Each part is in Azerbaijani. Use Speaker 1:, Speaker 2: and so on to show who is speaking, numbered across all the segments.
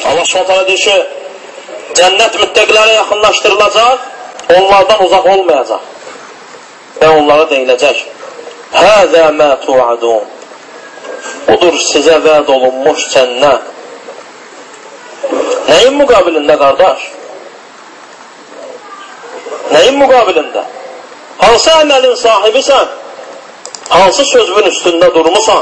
Speaker 1: Allah Subhanahu deyir ki, cənnət müttəqilərə yaxınlaşdırılacaq, onlardan uzaq olmayacaq. Və onlara deyiləcək, Həzə mə tu'adun. Budur sizə vəd olunmuş cənnət. Nəyin müqabilində, qardaş? Nəyin müqabilində? Hansı əməlin sahibisən? Hansı sözün üstündə durmusan?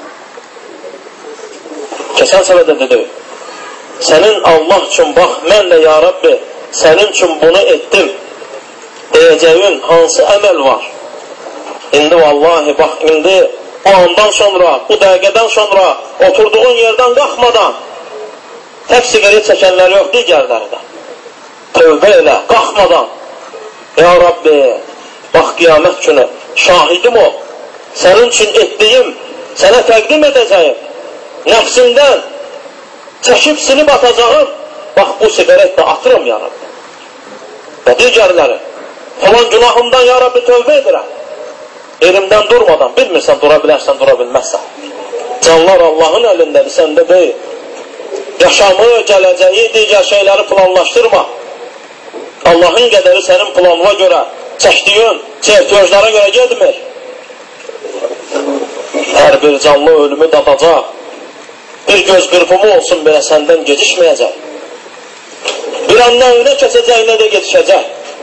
Speaker 1: Keçən səbədə dedik, sənin Allah üçün bax, mən də ya Rabbi, sənin üçün bunu etdim deyəcəyin hansı əməl var? İndi vallahi bax, indi o andan sonra, bu dəqiqədən sonra, oturduğun yerdən qalxmadan, tək siqaret çəkənlər yox, digərləri də. Tövbə elə, qalxmadan, ya Rabbi, bax qiyamət günü, şahidim o, sənin üçün etdiyim, sənə təqdim edəcəyim, nəfsimdən çəkib silib atacağım, bax bu siqaret də atıram ya Rabbi. Və digərləri, falan günahımdan ya Rabbi tövbə edirəm. Elimdən durmadan, bilmirsən, dura bilərsən, dura bilməzsən. Canlar Allahın əlindədir, səndə deyil. Yaşamı, gələcəyi, digər şeyləri planlaşdırma. Allahın qədəri sənin planına görə, çəkdiyin ehtiyaclara görə gedmir. Hər bir canlı ölümü dadacaq. Bir göz qırpımı olsun belə səndən gecişməyəcək. Bir an nə önə keçəcək, nə də getişəcək.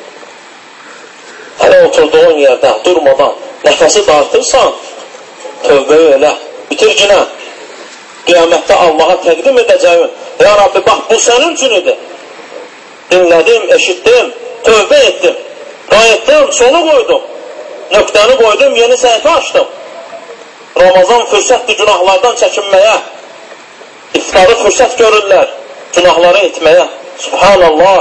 Speaker 1: Hələ oturduğun yerdə durmadan nəfəsi dartırsan, tövbə elə, bitirginə, qiyamətdə Allaha təqdim edəcəyin, ya Rabbi, bax, bu sənin üçün idi. Dinlədim, eşitdim, tövbə etdim, qayıtdım, sonu qoydum, nöqtəni qoydum, yeni səhifə açdım. Ramazan fürsətdir günahlardan çəkinməyə, iftarı fürsət görürlər, günahları etməyə. Subhanallah.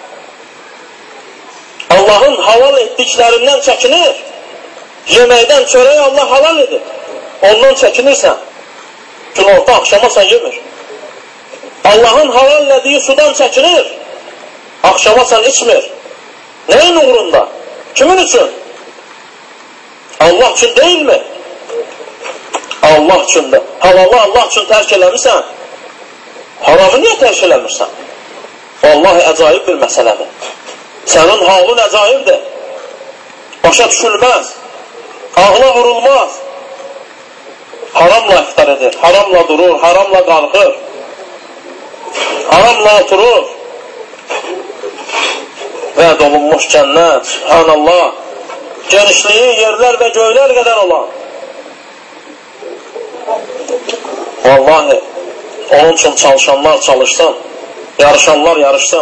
Speaker 1: Allahın halal etdiklərindən çəkinir. Yeməkdən çörəyi Allah halal edir. Ondan çəkinirsən. Günorta axşama sən yemir. Allahın halal elədiyi sudan çəkinir. Axşama sən içmir. Nəyin uğrunda? Kimin üçün? Allah üçün deyilmi? Allah üçündür. Halalı Allah üçün tərk eləmirsən. Haramı niyə tərk eləmirsən? Vallahi əcaib bir məsələdir. Sənin halın əcaibdir. Başa düşülməz. Ağla vurulmaz. Haramla iftar edir, haramla durur, haramla qalxır. Haramla oturur. Vəd olunmuş cənnət, subhanallah. Genişliyi yerlər və göylər qədər olan. Vallahi onun üçün çalışanlar çalışsın, yarışanlar yarışsın.